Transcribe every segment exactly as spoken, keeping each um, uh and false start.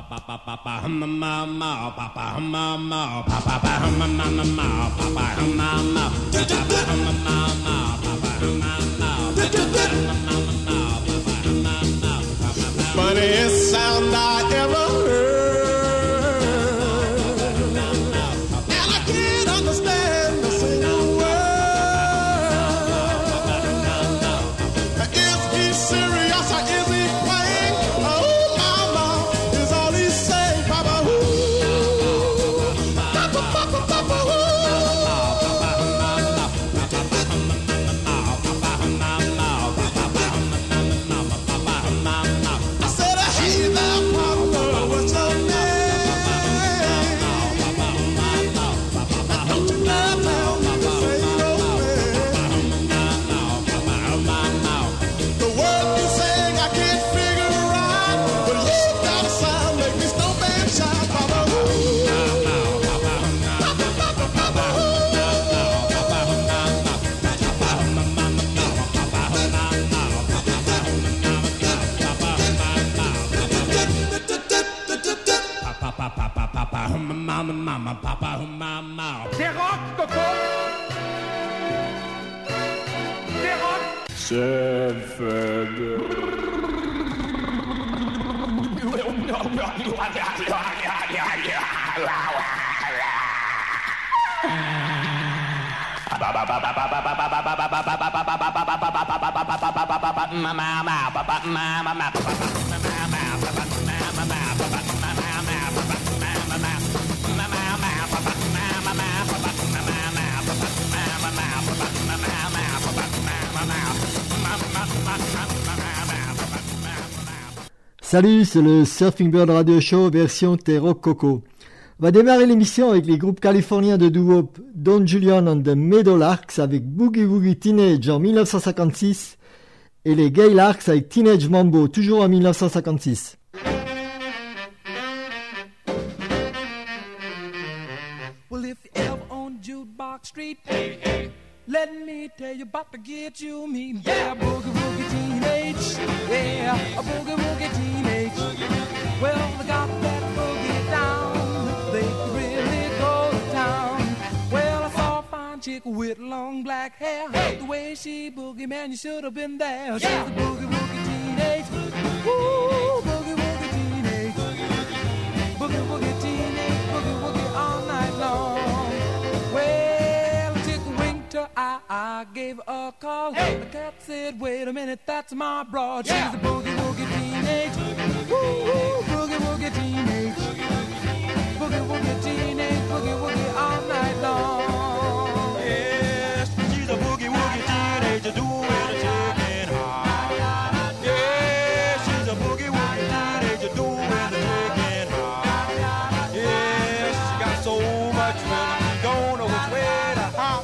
Funniest sound I ever heard, and I can't understand a single word. Is he serious or is he playing? Oh, mama, is all he saying, Papa? Ooh, Papa, Papa, Papa, ooh. Mama, mama, papa, mama. C'est rock, Coco. C'est rock. C'est fait de... Salut, c'est le Surfing Bird Radio Show version T-Rock Coco. On va démarrer l'émission avec les groupes californiens de doo-wop Don Julian and the Meadowlarks avec Boogie Woogie Teenage en dix-neuf cent cinquante-six et les Gay Larks avec Teenage Mambo toujours en dix-neuf cent cinquante-six. Well, if you ever on Jukebox Street, hey, hey, let me tell you about the get you mean. Yeah, boogie woogie teenage. Yeah, a boogie woogie teenage. Well, they got that boogie down. They can really go to town. Well, I saw a fine chick with long black hair. Hey. The way she boogie, man, you should have been there. She's yeah. a boogie woogie teenage. Ooh, boogie woogie teenage. Boogie woogie teenage. Boogie woogie all night long. Well, I took a wink to I, I gave her a call. Hey. The cat said, wait a minute, that's my broad. Yeah. She's a boogie woogie teenage. Woo, boogie woogie teenage. Boogie woogie teenage. Boogie woogie all night long. Yes, she's a boogie woogie teenager doing a chicken hop. Yes, she's a boogie woogie teenager doing a chicken hop. Yes, she got so much rhythm, she don't know which way to hop.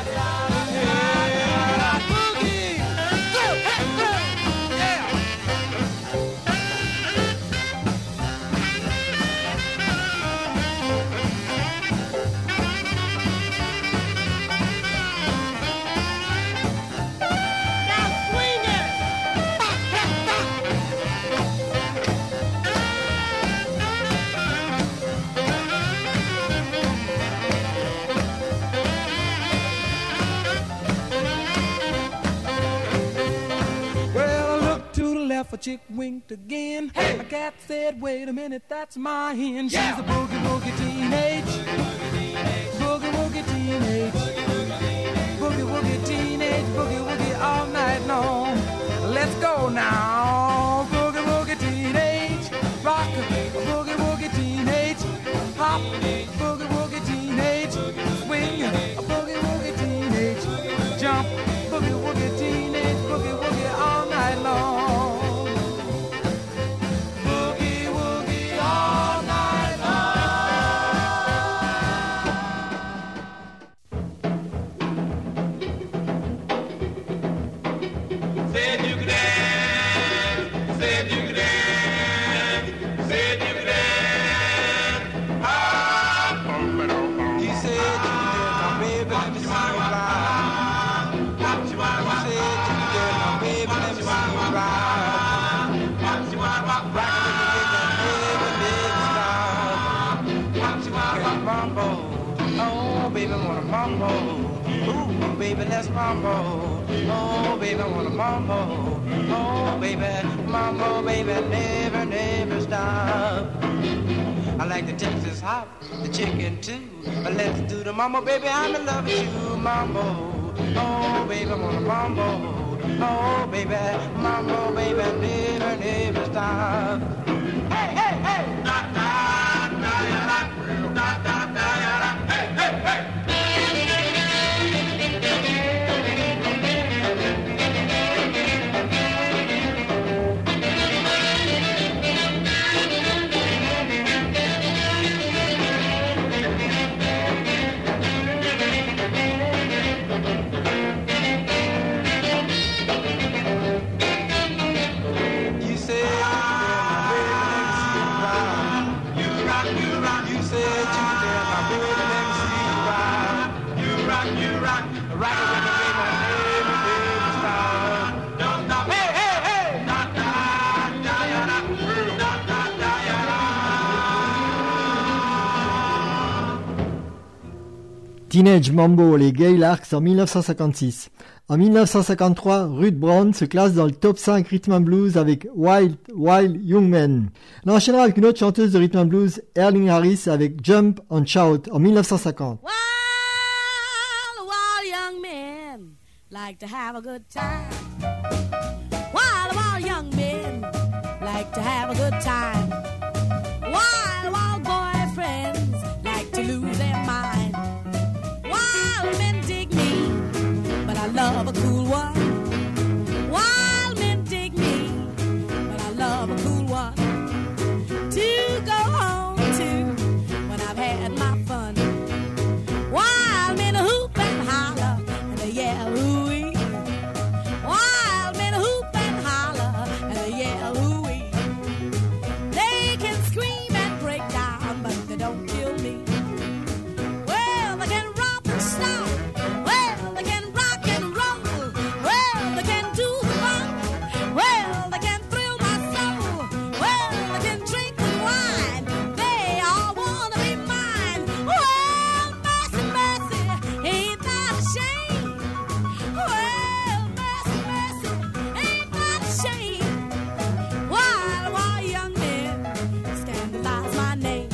A chick winked again. Hey. A cat said, wait a minute, that's my hen. Yeah. She's a boogie woogie teenage. Boogie woogie teenage. Boogie woogie teenage. Boogie woogie all night long. Let's go now. Boogie woogie teenage. Rock a boogie woogie teenage. Hop boogie woogie teenage. Swing a boogie woogie teenage. Jump boogie woogie teenage. Boogie woogie all night long. Ah! baby, I want a mambo. Ooh, baby, let's mambo. Oh, baby, I want a mambo. Oh, baby, mambo, baby, never, never stop. I like the Texas hop, the chicken too. But let's do the mambo, baby, I'm in love with you, mambo. Oh, baby, I want a mambo. Oh, baby, mambo, baby, never, never stop. Hey, hey, hey! Da, da, da, da, da, da, da, da, hey, hey, hey! Teenage Mambo, les Gay Larks en mille neuf cent cinquante-six. En mille neuf cent cinquante-trois, Ruth Brown se classe dans le top cinq Rhythm and Blues avec Wild, Wild Young Men. On enchaînera avec une autre chanteuse de Rhythm and Blues, Erling Harris, avec Jump and Shout en mille neuf cent cinquante. Wild, wild young men like to have a good time. Wild, wild young men like to have a good time. Wild, wild boyfriends like to lose their mind. Wild men dig me, but I love a cool one. Wild men dig me, but I love a cool one. To go home to when I've had my fun. Wild men hoop and holler and they yell hoo-wee. Wild men hoop and holler and they yell hoo-wee. They can scream and break down, but they don't kill me. Well, they can romp and stomp. Well, they can rock and roll. Well, they can do the funk. Well, they can thrill my soul. Well, they can drink and wine. They all wanna be mine. Well, mercy, mercy, ain't that a shame? Well, mercy, mercy, ain't that a shame? Wild, wild young men scandalize my name.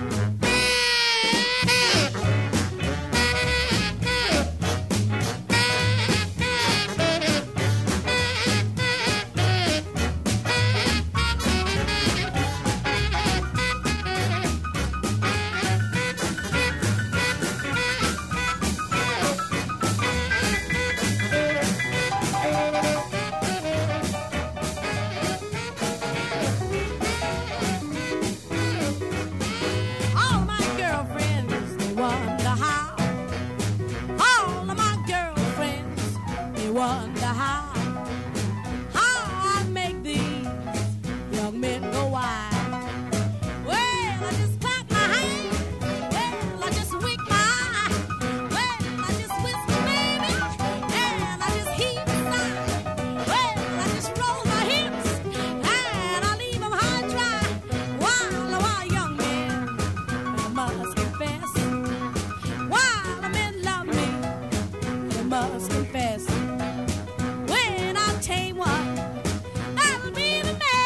All of my girlfriends, they wonder how. All of my girlfriends, they wonder how. How I make these young men go wild. Well, I just clap my hands. Well, I just wink my eye. Well, I just whisper, baby. And I just heave a sigh. Well, I just roll my hips. And I leave them high and dry. While, while young men, I must confess. While the men love me, I must confess. When I tame one, that'll be the man.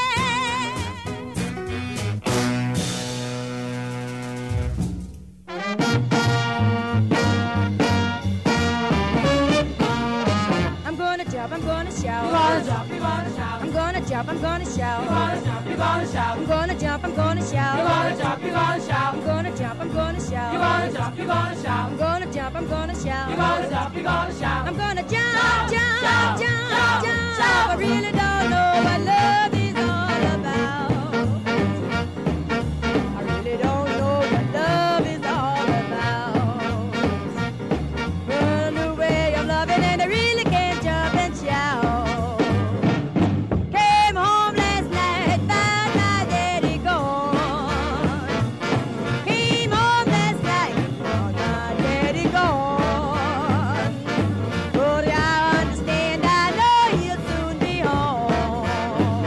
I'm gonna jump, I'm gonna shout. You wanna jump, you wanna shout. I'm gonna jump, I'm gonna shout. You wanna jump, you wanna shout. I'm gonna jump, I'm gonna shout. You wanna jump, you wanna shout. I'm gonna jump, I'm gonna shout. You wanna jump, you wanna shout. I'm gonna jump, I'm gonna shout. You wanna jump, you wanna shout. I'm gonna jump, jump, jump, jump. I really don't know what love is all about. I really don't know what love is all about. Run away, I'm loving and I really can't jump and shout. Came home last night, found my daddy gone. Came home last night, found my daddy gone. But I understand, I know he'll soon be home.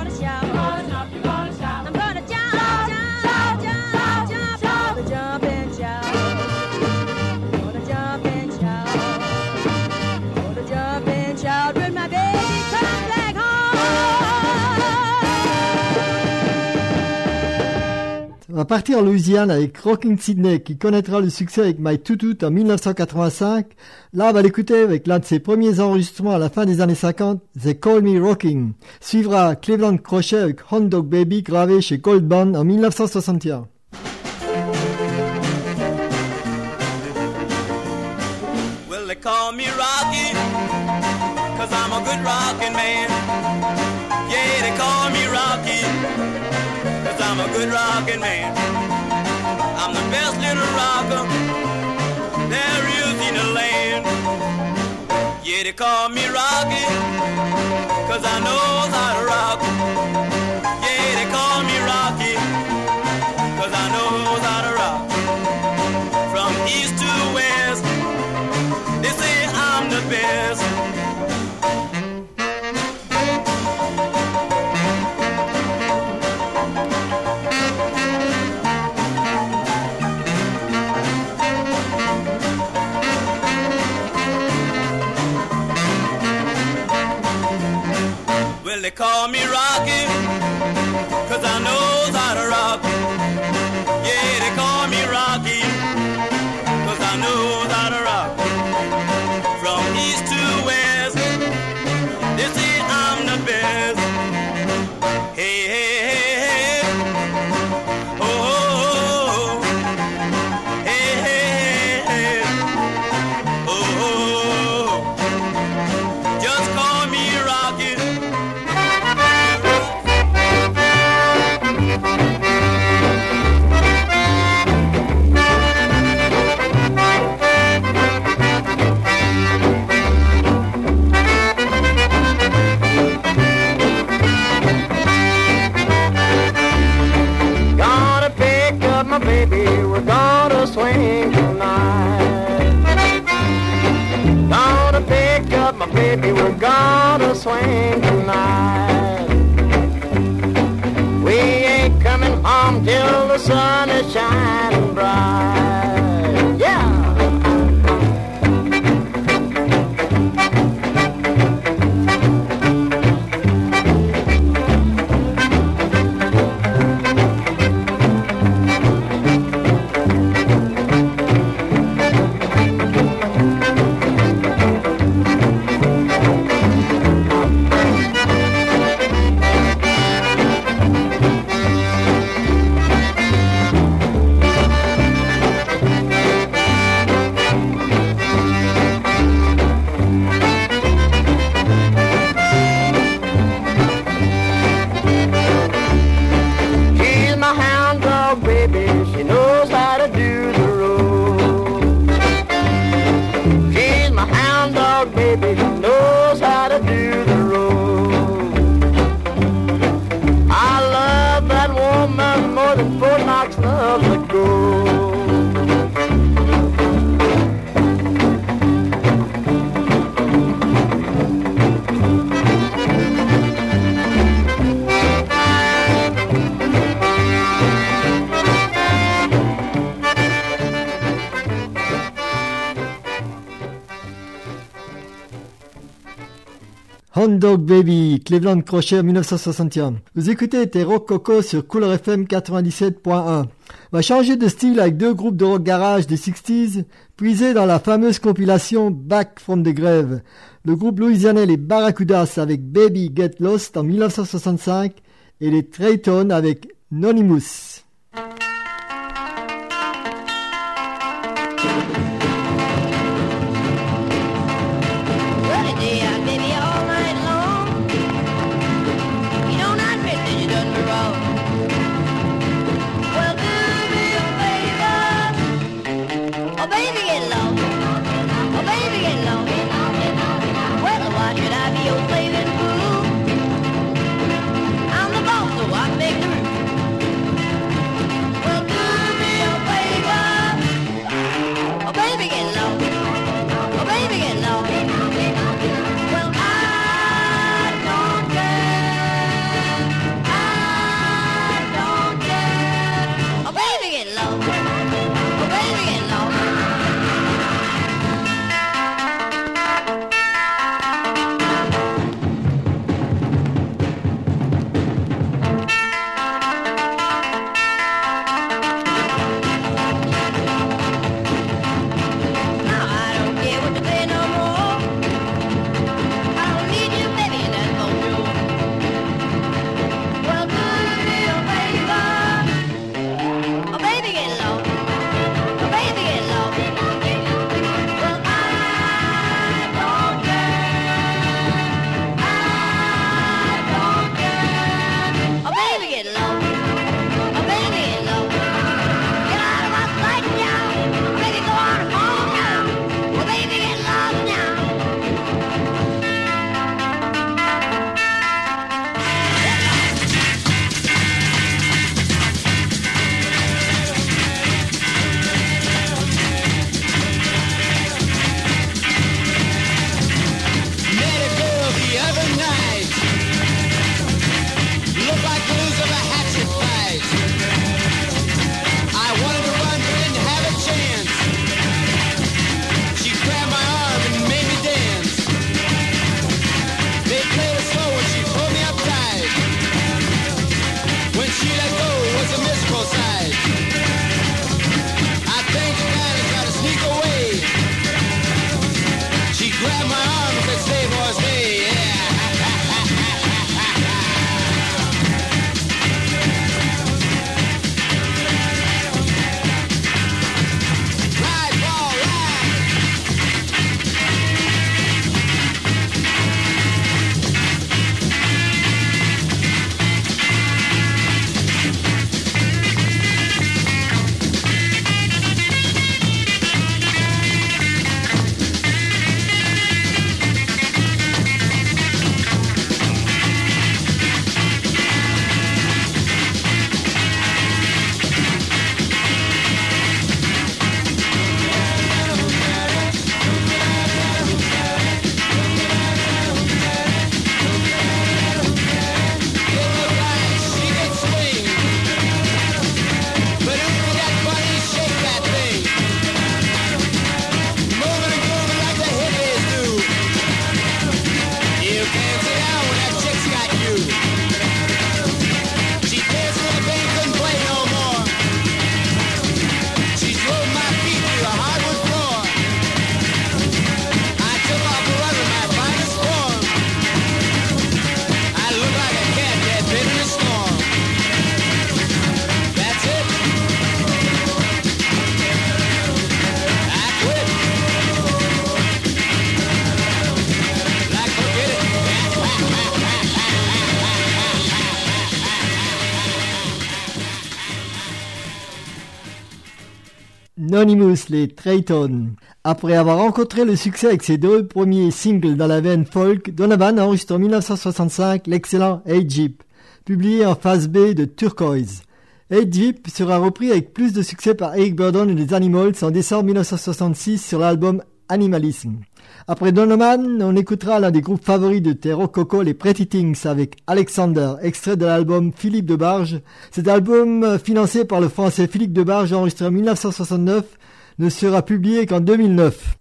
gonna shout. You're gonna jump, you're gonna shout. I'm gonna jump, jump, jump, jump, jump. Gonna jump and shout. Gonna jump and shout. Gonna jump and shout when my baby comes back home. On va partir en Louisiane avec Rockin' Sidney qui connaîtra le succès avec My Toot en dix-neuf cent quatre-vingt-cinq. Là, on va l'écouter avec l'un de ses premiers enregistrements à la fin des années cinquante, They Call Me Rockin'. Suivra Cleveland Crochet avec Hound Dog Baby gravé chez Gold Band en dix-neuf cent soixante et un. Well, they call me Rocky, cause I'm a good rockin' man. Yeah, they call me Rocky, cause I'm a good rockin' man. I'm the best little rocker there is in the land. Yeah, they call me Rocky, cause I know how to rock. Yeah, they call me Rocky, cause I know how to rock. From east to west, they say I'm the best. Well, they call me Rocky, cause I know how to rock. Yeah, they call me Rocky, cause I know how to rock. From east to west, they say I'm the best. Hey, hey, hey, hey. Oh, oh, oh. Hey, hey, hey, hey. Oh, oh, oh. Just call me Rocky. Baby, we're gonna swing tonight. Gonna pick up my baby, we're gonna swing tonight. We ain't coming home till the sun is shining bright. Yeah! Hound Dog Baby, Cleveland Crochet en dix-neuf cent soixante et un. Vous écoutez tes Rock Coco sur Cooler F M quatre-vingt-dix-sept point un. On va changer de style avec deux groupes de rock garage des sixties, puisés dans la fameuse compilation Back from the Grave. Le groupe louisianais les Barracudas avec Baby Get Lost en dix-neuf cent soixante-cinq et les Trayton avec Nonimus. I'm the boss, so I make the rules. Anonymous, les Trayton. Après avoir rencontré le succès avec ses deux premiers singles dans la veine folk, Donovan enregistre en dix-neuf cent soixante-cinq l'excellent Hey Jeep, publié en phase B de Turquoise. Hey Jeep sera repris avec plus de succès par Eric Burdon et les Animals en décembre dix-neuf cent soixante-six sur l'album Animalism. Après Donovan, on écoutera l'un des groupes favoris de Terro Coco, les Pretty Things, avec Alexander, extrait de l'album Philippe Debarge. Cet album, financé par le français Philippe Debarge, enregistré en dix-neuf cent soixante-neuf, ne sera publié qu'en deux mille neuf.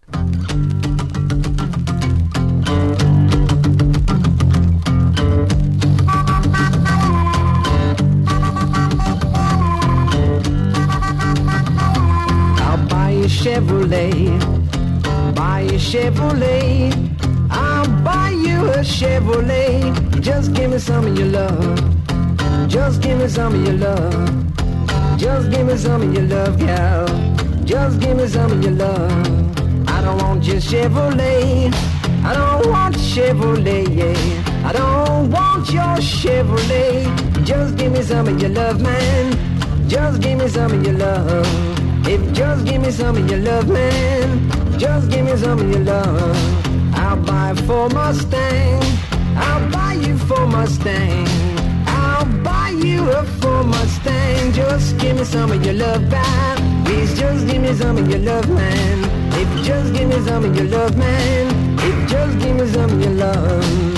I'll buy a Chevrolet. Buy a Chevrolet, I'll buy you a Chevrolet. Just give me some of your love. Just give me some of your love. Just give me some of your love, girl. Just give me some of your love. I don't want your Chevrolet. I don't want Chevrolet, yeah. I don't want your Chevrolet. Just give me some of your love, man. Just give me some of your love. If just give me some of your love, man. Just give me some of your love. I'll buy for Mustang. I'll buy you for Mustang. I'll buy you a for Mustang. Just give me some of your love back. Please just give me some of your love, man. If you just give me some of your love, man. If you just give me some of your love.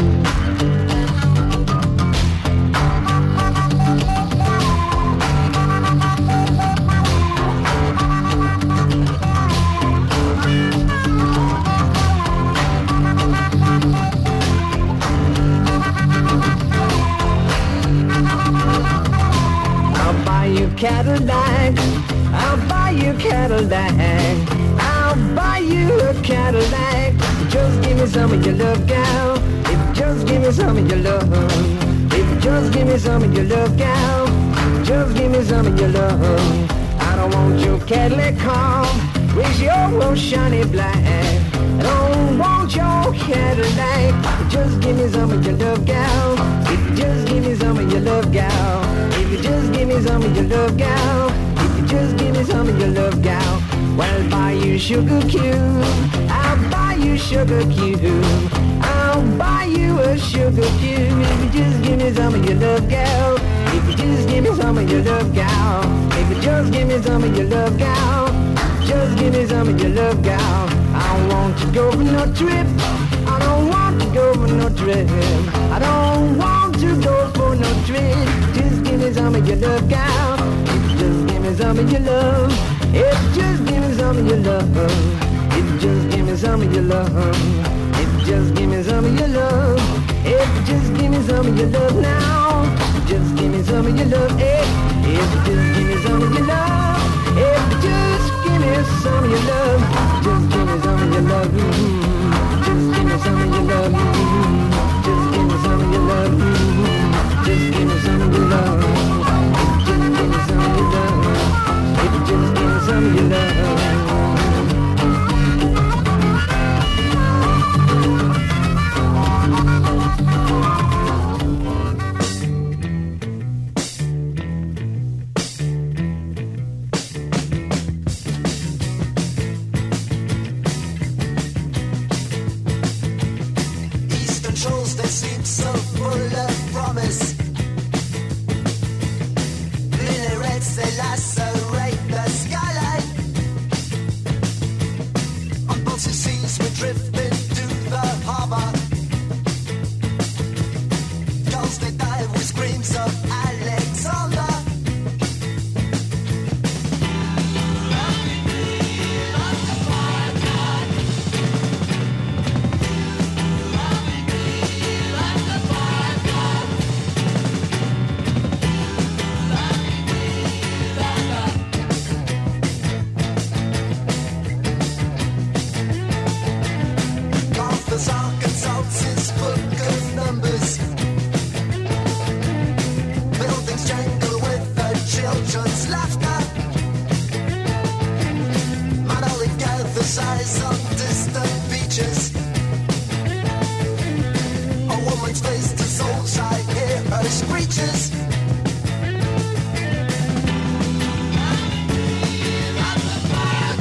Cadillac, I'll buy you Cadillac. I'll buy you a Cadillac. Just give me some of your love, gal. If you just give me some of your love. If you just give me some of your love, gal. Just give me some of your love. I don't want your Cadillac car with your old shiny black. I don't want your Cadillac. Just give me some of your love, gal. If you just give me some of your love, gal. If you just give me some of your love, gal. If you just give me some of your love, gal. Well, I'll buy you sugar cube. I'll buy you sugar cube. I'll buy you a sugar cube. If you just give me some of your love, gal. If you just give me some of your love, gal. If you just give me some of your love, gal. Just give me some of your love, gal. I don't want to go for no trip. I don't want to go for no trip. I don't want to go for no trip. Just give me some of your love, gal. Just give me some of your love. If just give me some of your love. If just give me some of your love. If just give me some of your love. If just give me some of your love now. Just give me some of your love. If, if just give me some of your love. If just give me some of your love. Just give me some of your love. Mm-hmm. Just give me some of your love. Mm-hmm. Just give me some of your love. Mm-hmm. Just give me some of your love. Just give me some of your love. If just give me some of your love. Fire!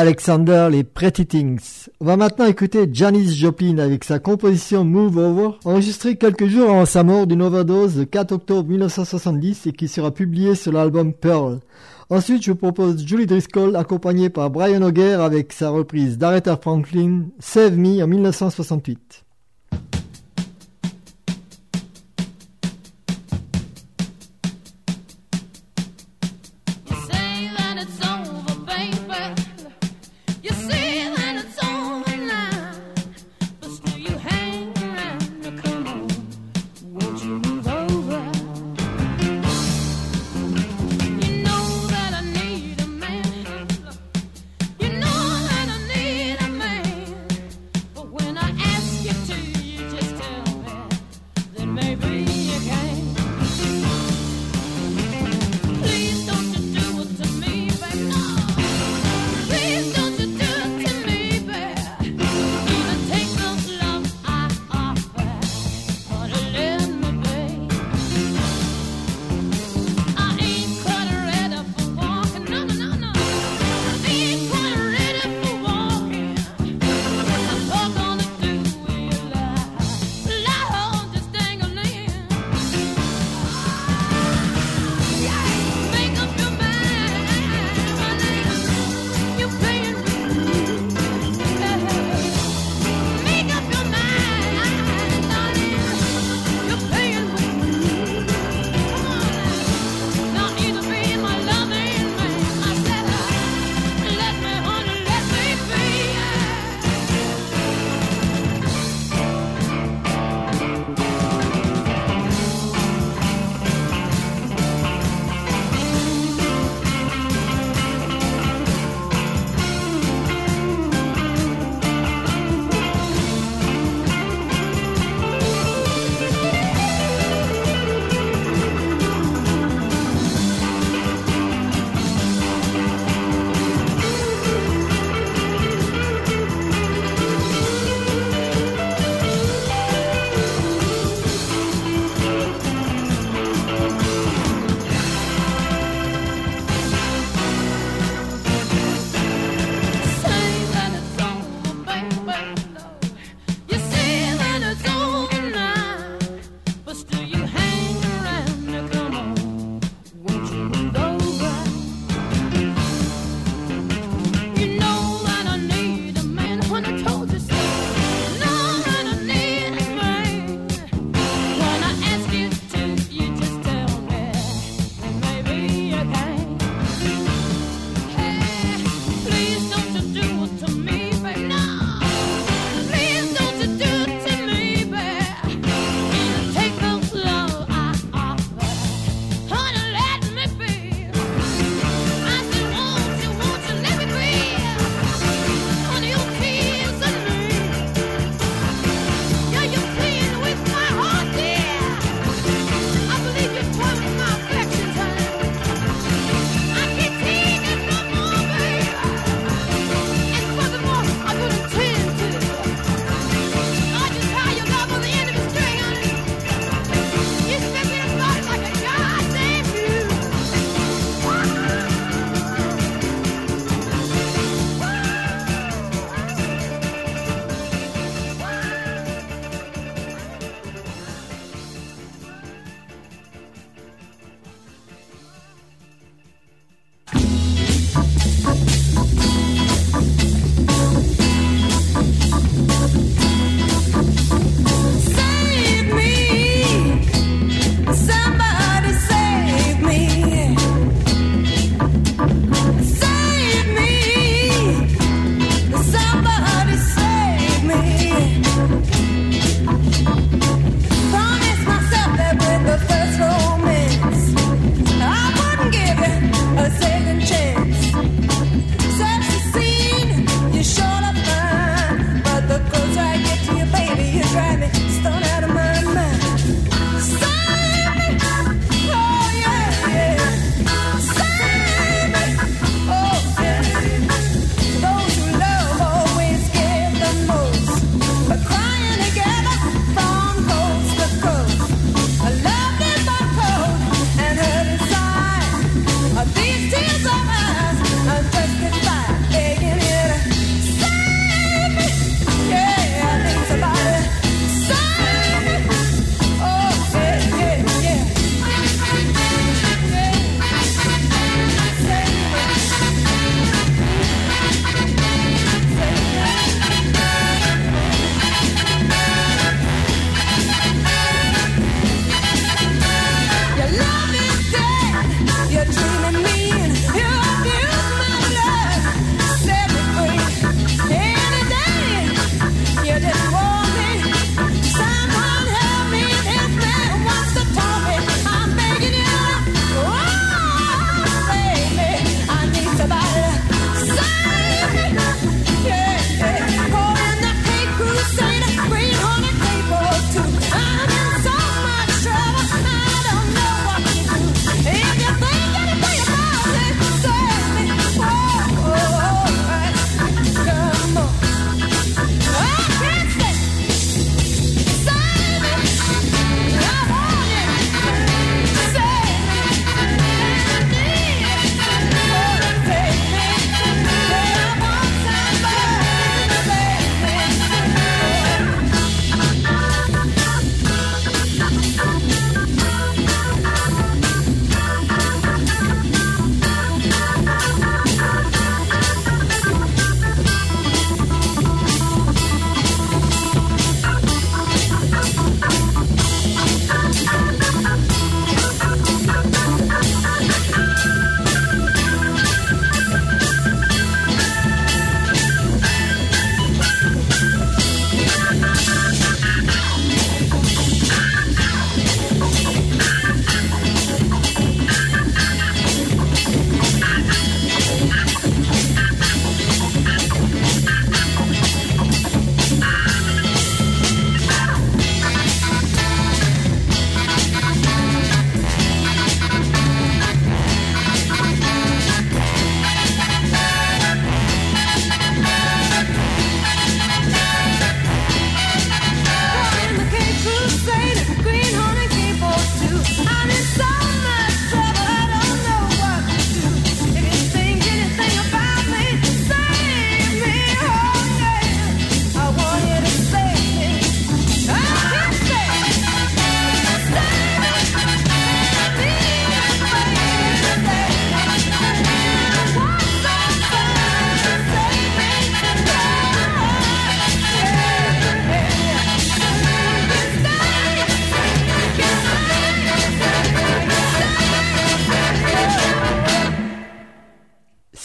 Alexander, les Pretty Things. On va maintenant écouter Janis Joplin avec sa composition Move Over, enregistrée quelques jours avant sa mort d'une overdose le quatre octobre mille neuf cent soixante-dix et qui sera publiée sur l'album Pearl. Ensuite, je vous propose Julie Driscoll accompagnée par Brian Auger avec sa reprise d'Aretha Franklin, Save Me en mille neuf cent soixante-huit. Take those love I offer, but let me, babe.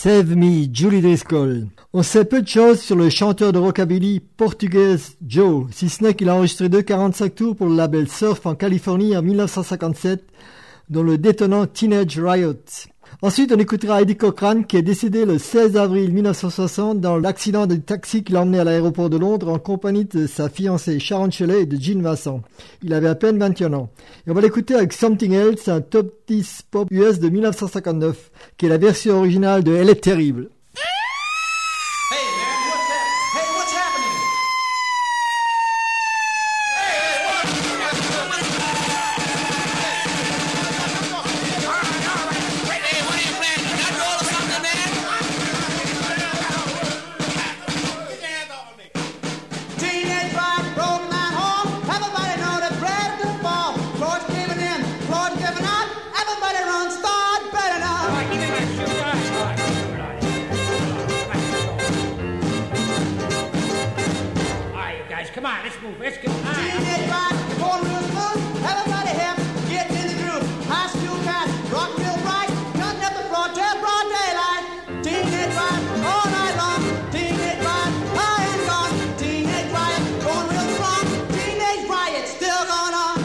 Save Me, Julie Driscoll. On sait peu de choses sur le chanteur de rockabilly portugais Joe, si ce n'est qu'il a enregistré deux quarante-cinq tours pour le label Surf en Californie en dix-neuf cent cinquante-sept, dont le détonnant Teenage Riot. Ensuite, on écoutera Eddie Cochran, qui est décédé le seize avril dix-neuf cent soixante dans l'accident du taxi qui l'a emmené à l'aéroport de Londres en compagnie de sa fiancée Sharon Shelley et de Gene Vincent. Il avait à peine vingt et un ans. Et on va l'écouter avec Something Else, un top dix pop U S de dix-neuf cent cinquante-neuf, qui est la version originale de Elle est terrible. Hey man, what's that? Hey, what's happening? Hey, hey, what? Hey, what are you playing? That roll or something, man? Get your hands off of me. Teenage rock, broken down home. Everybody know that bread to fall. Floyd's giving in, Floyd's giving out. Everybody run, start better now. All right, give me that shit. All right, all right. All right, you guys, come on, let's move. Let's get. All right. Teenage rock, going real smooth. Everybody here, get in the groove. High school cats, rock real bright. Cutting up the broad tail, broad daylight. Teenage rock, all night long. Teenage rock, high and gone. Teenage riot, going real strong. Teenage riot, still going on.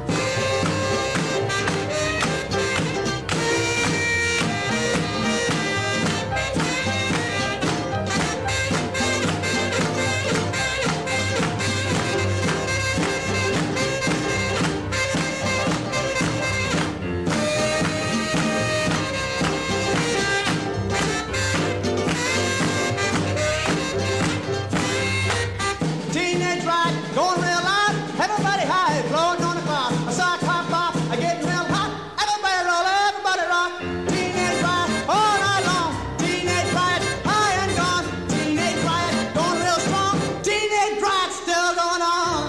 Teenage riot, going real loud. Everybody high, floating on the cloud. A sock hop bop, I getting real hot. Everybody roll, everybody rock. Teenage riot, all night long. Teenage riot, high and gone. Teenage riot, going real strong. Teenage riot, still going on.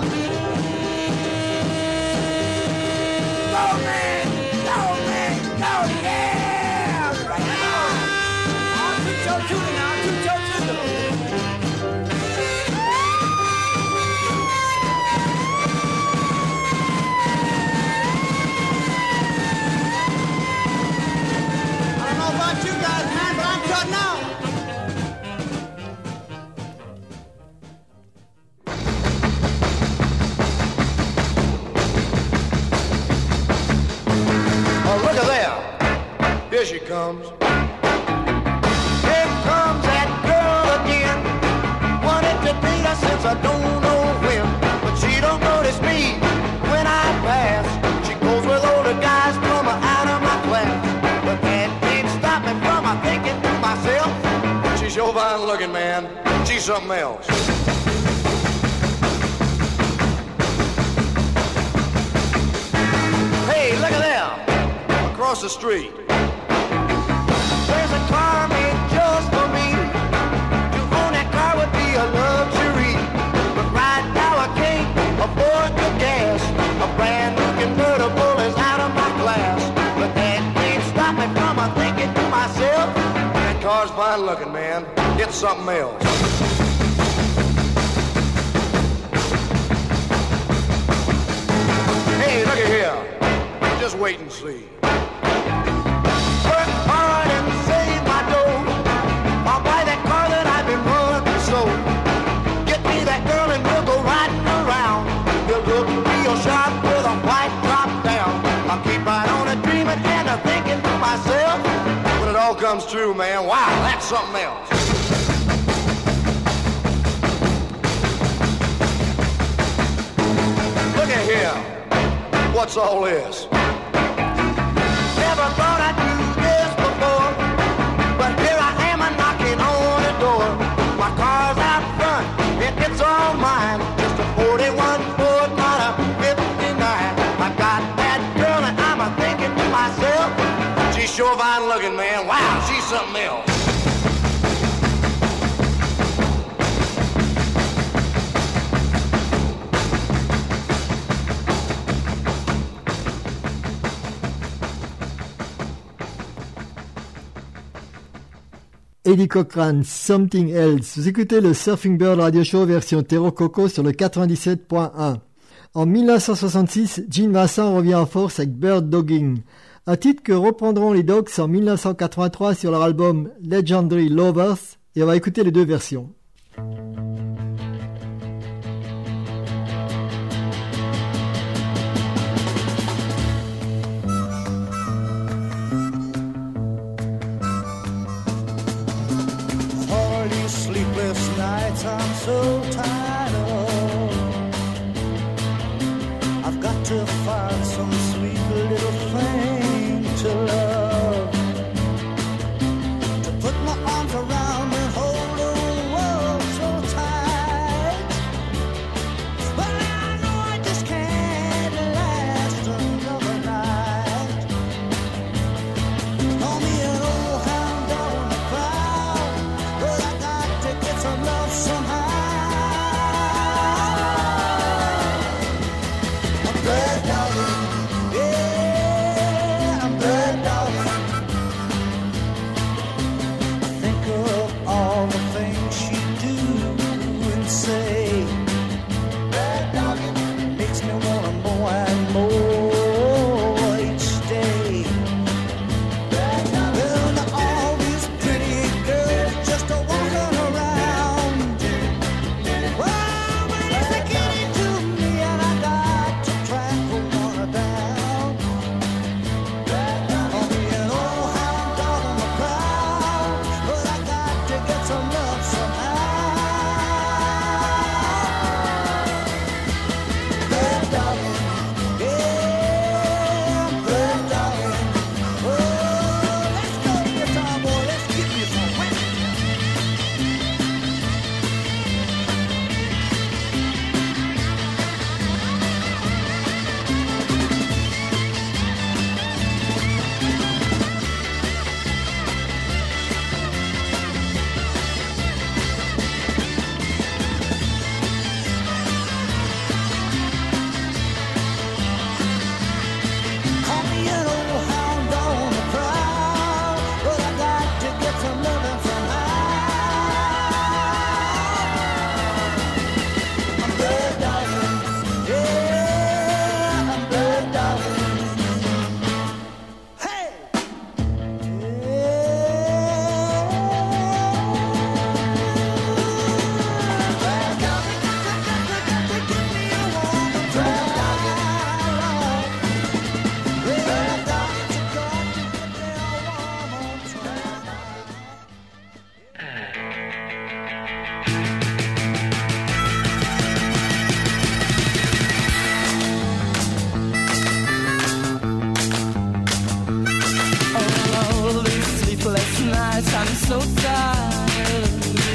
Go, man! Go, man! Go, yeah! Right on! On to Joe Tudor now, to Joe Tudor. I don't know about you guys, man, but I'm cutting out. Oh, look at there. Here she comes. Here comes that girl again. Wanted to date her since I don't know when. But she don't notice me when I pass. She goes with older guys from out of my class. But that can't stop me from my thinking to myself. She's sure fine looking, man. She's something else. Hey, look at there. Across the street. There's a car made just for me. To own that car would be a luxury. But right now I can't afford the gas. A brand new convertible is out of my class. But that can't stop me from a thinking to myself. That car's fine looking, man. It's something else. Hey, look at here. Just wait and see. Work hard and save my dough. I'll buy that car that I've been wanting so. Get me that girl and we'll go riding around. We'll look real sharp with a white top down. I'll keep right on a dreaming and a thinking to myself. When it all comes true, man, wow, that's something else. Look at here. What's all this? Never thought I'd do this before, but here I am a knocking on the door. My car's out front, and it's all mine. Just a forty-one Ford, not a fifty-nine. I got that girl, and I'm a thinking to myself, she's sure fine looking, man. Wow, she's something else. Eddie Cochran, Something Else. Vous écoutez le Surfing Bird Radio Show version Terro Coco sur le quatre-vingt-dix-sept point un. En dix-neuf cent soixante-six, Gene Vincent revient en force avec Bird Dogging, un titre que reprendront les Dogs en mille neuf cent quatre-vingt-trois sur leur album Legendary Lovers, et on va écouter les deux versions. All these sleepless nights I'm so tired of. I've got to find some sweet little thing to love, to put my arms around and hold the world so tight. But I know I just can't last another night. Call me an old hound dog in the crowd, but I got to get some love somehow. I'm bird dogging, yeah, I'm bird dogging. I think of all the things she do and say. Bird dogging makes me wanna more and more each day. Well, now all these pretty girls just a walking around. Well, when it's a getting to me and I got to track one down. Call me an old hound dog in the crowd, but I got to get some love somehow. Bird dogging, yeah, bird dogging. Oh, let's go, guitar boy, let's get me some wet. Call me an old hound dog in the crowd, but I got to get some loving somehow. I'm bird dogging, yeah, I'm bird dogging. Hey, yeah, bird dogging, got to get me a woman, bird dogging. Bird dogging, you got to get me a woman, All these sleepless nights, I'm so tired.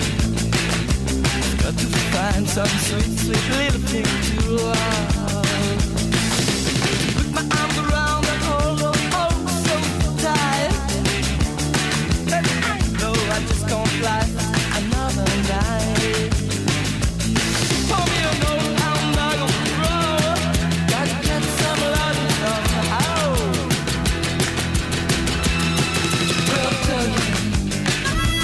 Got to find some sweet, sweet little thing to love. Put my arms around and hold on, oh, so tight. But I know I just can't last another night. For me, an old hound dog on the road, gotta get some love somehow. Bird dogging,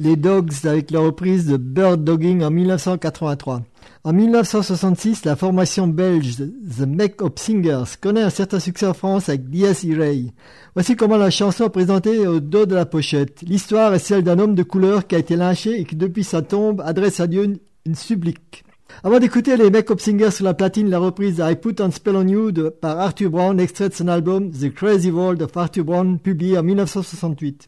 les Dogs avec la reprise de Bird Dogging en dix-neuf cent quatre-vingt-trois. En dix-neuf cent soixante-six, la formation belge The Make-Up Singers connaît un certain succès en France avec Dies Irae. Voici comment la chanson est présentée au dos de la pochette. L'histoire est celle d'un homme de couleur qui a été lynché et qui depuis sa tombe adresse à Dieu une, une supplique. Avant d'écouter les Make-Up Singers sur la platine, la reprise I Put a Spell on You de, par Arthur Brown, extrait de son album The Crazy World of Arthur Brown, publié en dix-neuf cent soixante-huit.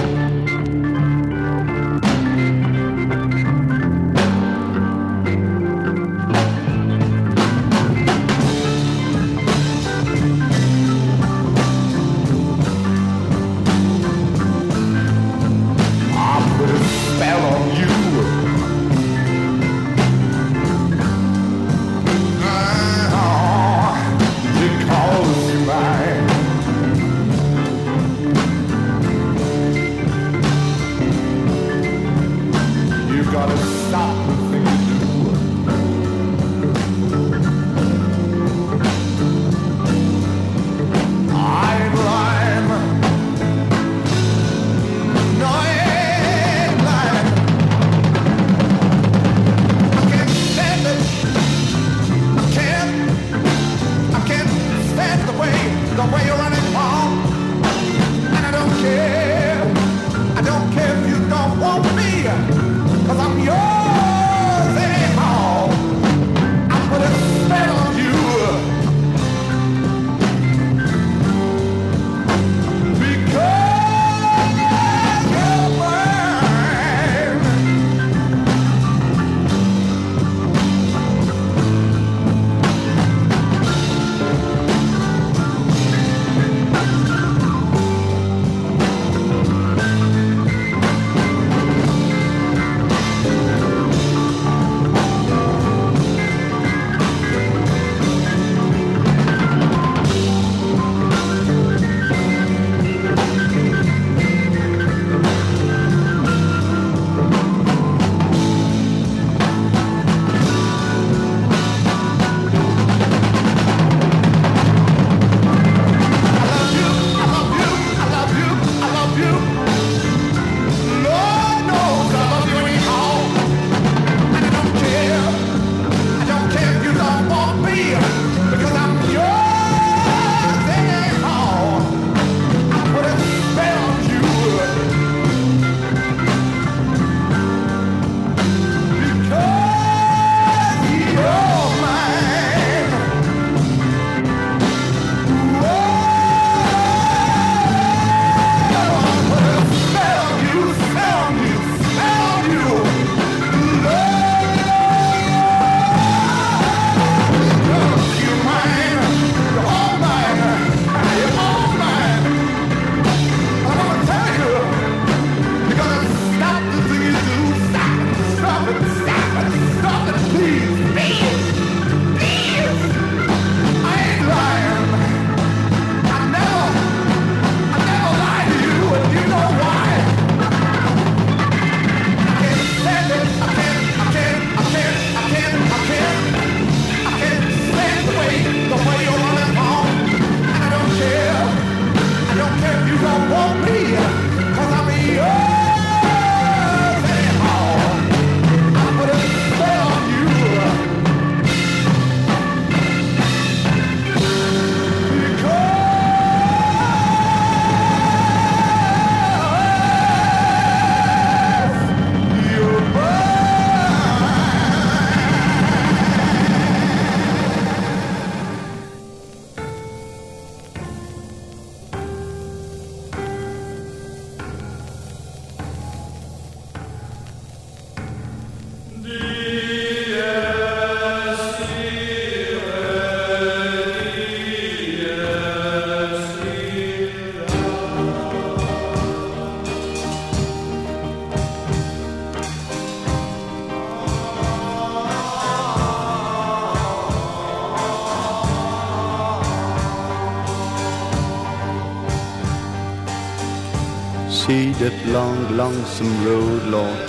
See that long, lonesome road, Lord.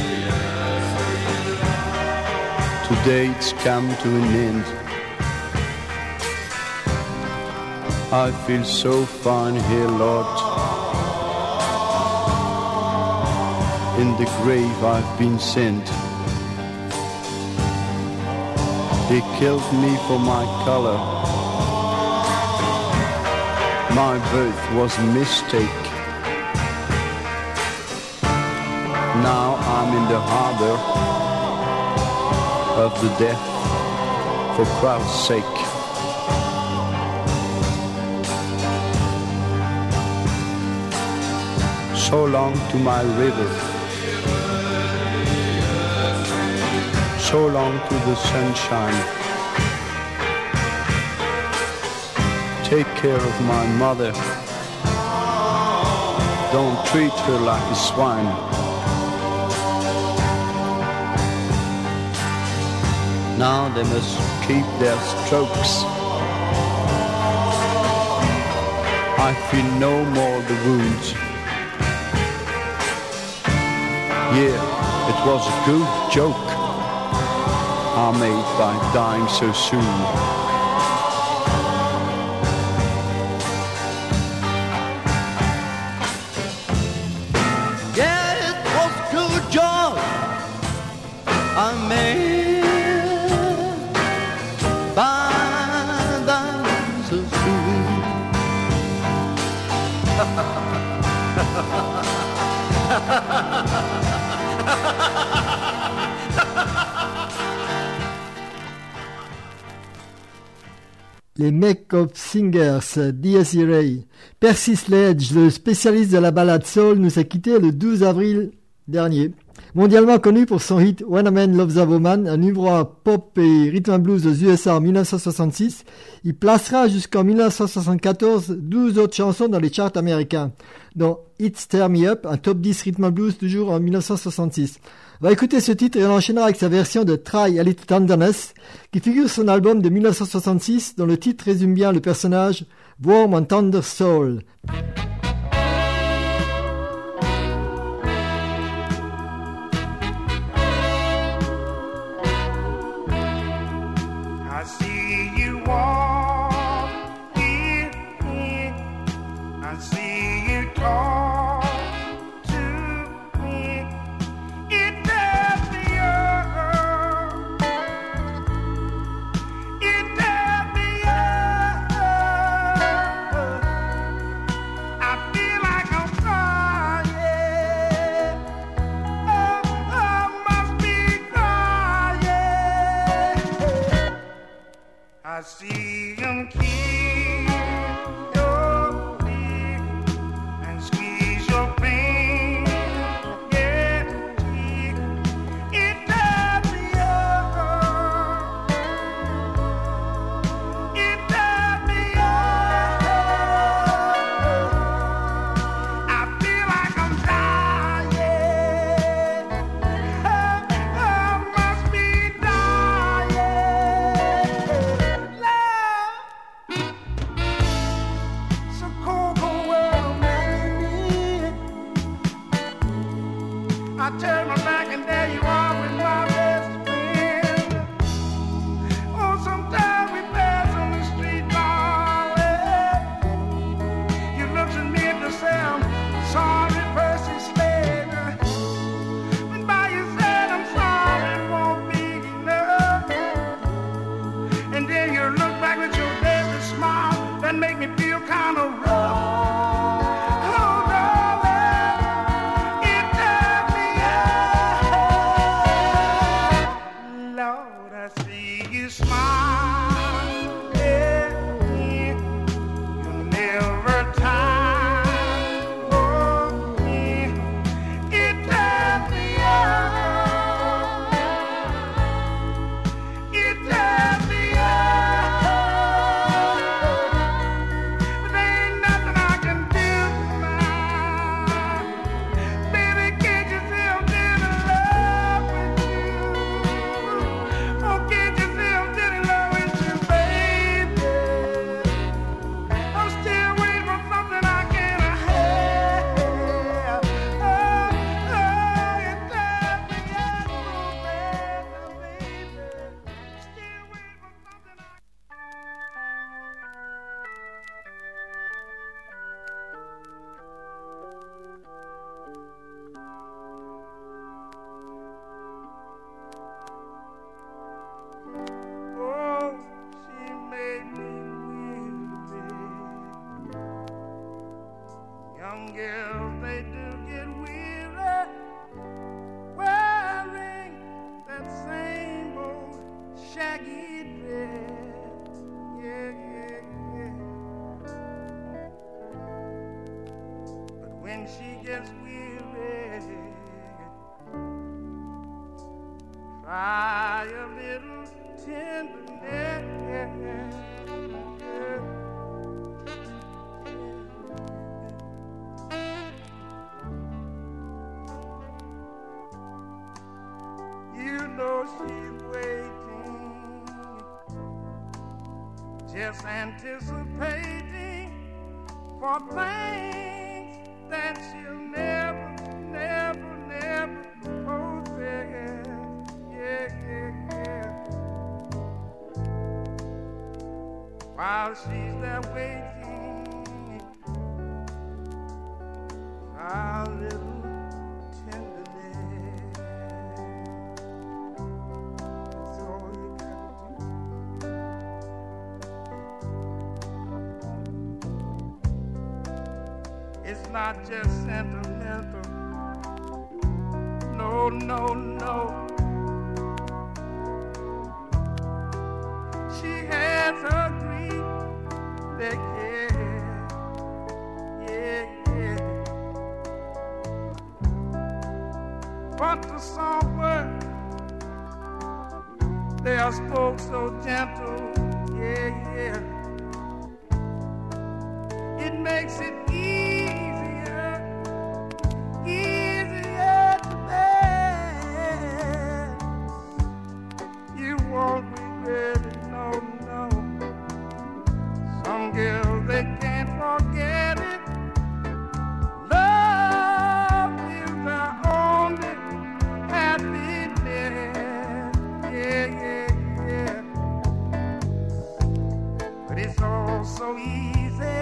Today it's come to an end. I feel so fine here, Lord. in the grave I've been sent. They killed me for my color. My birth was a mistake. Now I'm in the harbor of the death for crowd's sake. So long to my river, so long to the sunshine. Take care of my mother, don't treat her like a swine. Now they must keep their strokes. I feel no more the wounds. Yeah, it was a good joke I made by dying so soon. Yeah, it was a good joke I made by dying so soon. Les Make-up Singers, D S E Ray. Percy Sledge, le spécialiste de la ballade soul, nous a quittés le douze avril dernier. Mondialement connu pour son hit When a Man Loves a Woman, un numéro un pop et rhythm and blues aux U S A en dix-neuf cent soixante-six, il placera jusqu'en dix-neuf cent soixante-quatorze douze autres chansons dans les charts américains, dont It's Tear Me Up, un top dix rhythm and blues toujours en dix-neuf cent soixante-six. On va écouter ce titre et on enchaînera avec sa version de Try a Little Tenderness, qui figure sur son album de dix-neuf cent soixante-six, dont le titre résume bien le personnage Warm and Tender Soul. I see you walk in, I see you talk to me. It tears me up, it tears me up. I feel like I'm crying, oh, I must be crying. I see him kiss your lips and squeeze your finger, yeah, cheek. It tears me up, it tears me up. I feel like I'm dying, I must be dying. So cold, cold world, baby. I turn my back and there you are with my best friend. Oh, sometimes we pass on the street, darling. You look at me to say I'm sorry, Percy Sledge. But by you said I'm sorry won't be enough. And then you look back with your daily smile that make me feel kind of rough. Oh, darling, it tears me up. gets weary, try a little tenderness. You know she's waiting, just anticipating for things that she'll never, never, never possess. Yeah, yeah, yeah. While she's there waiting, try a little tenderness. That's all you got to do. It's not just sentimental. No, no, no. She has her grief, they care. Yeah, yeah. But the soft words, they are spoke so gentle. Yeah, yeah. It makes it easier, easier to bear. You won't regret it, no, no. Some girls, they can't forget it. Love is their only happiness. Yeah, yeah, yeah. But it's all so easy.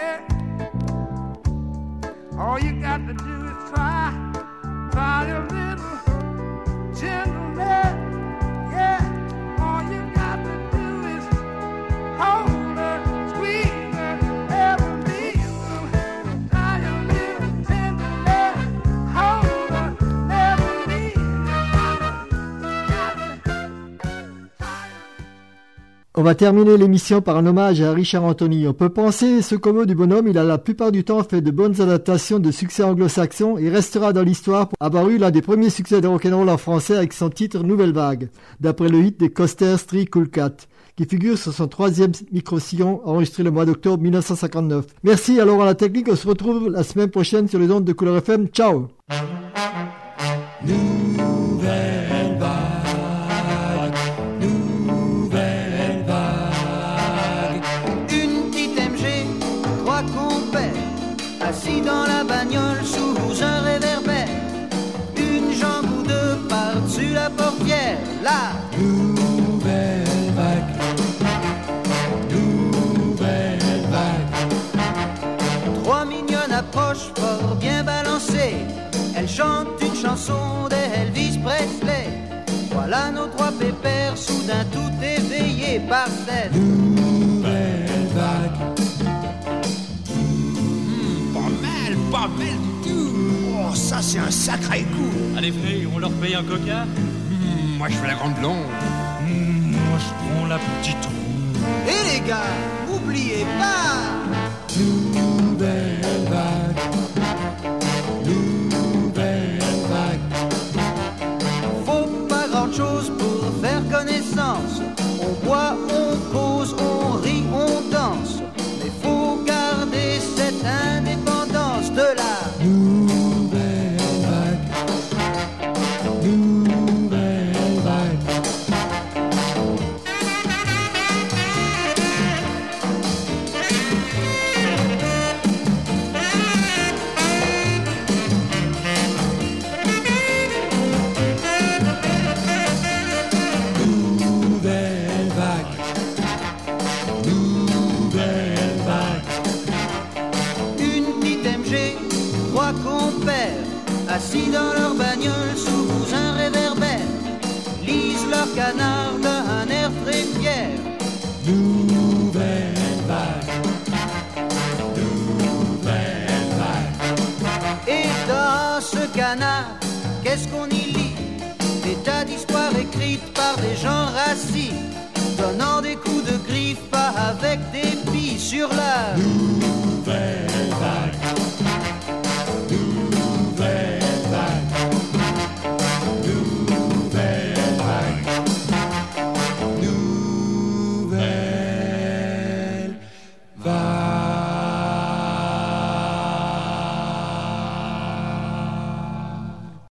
All you got to do is try, try a little gentleness. Yeah, all you got to do is hold her, squeeze her, ever leave her. Try a little tenderness, hold her, never leave On va terminer l'émission par un hommage à Richard Anthony. On peut penser ce commun du bonhomme, il a la plupart du temps fait de bonnes adaptations de succès anglo-saxons et restera dans l'histoire pour avoir eu l'un des premiers succès de rock'n'roll en français avec son titre Nouvelle Vague, d'après le hit des Coster Street Cool Cat, qui figure sur son troisième micro-sillon enregistré le mois d'octobre mille neuf cent cinquante-neuf. Merci alors à la technique, on se retrouve la semaine prochaine sur les ondes de Couleur F M. Ciao! Nouvelle vague, nouvelle vague. Une petite M G, trois compères, assis dans la bagnole sous un réverbère. Une jambe ou deux par-dessus la portière, la nouvelle vague, nouvelle vague. Trois mignonnes approchent fort bien balancées. Elles chantent une chanson d'Elvis Presley. Voilà nos trois pépères, soudain tout éveillés par cette nouvelle vague. Mmh, pas mal, pas mal du tout. Oh, ça c'est un sacré coup. Allez frère, on leur paye un coca. Mmh, moi je fais la grande blonde. Mmh, moi je prends la petite ronde. Et les gars, n'oubliez pas nouvelle vague, nouvelle vague. Faut pas grand chose pour faire connaissance. On boit, on cause, on rit, on danse. Mais faut garder cette indépendance de la nouvelle vague, nouvelle vague. Assis dans leur bagnole sous un réverbère, lisent leur canard d'un air très fier. Nouvelle vague, nouvelle vague. Et dans ce canard, qu'est-ce qu'on y lit? Des tas d'histoires écrites par des gens rassis, donnant des coups de griffe pas avec des billes sur la nouvelle vague.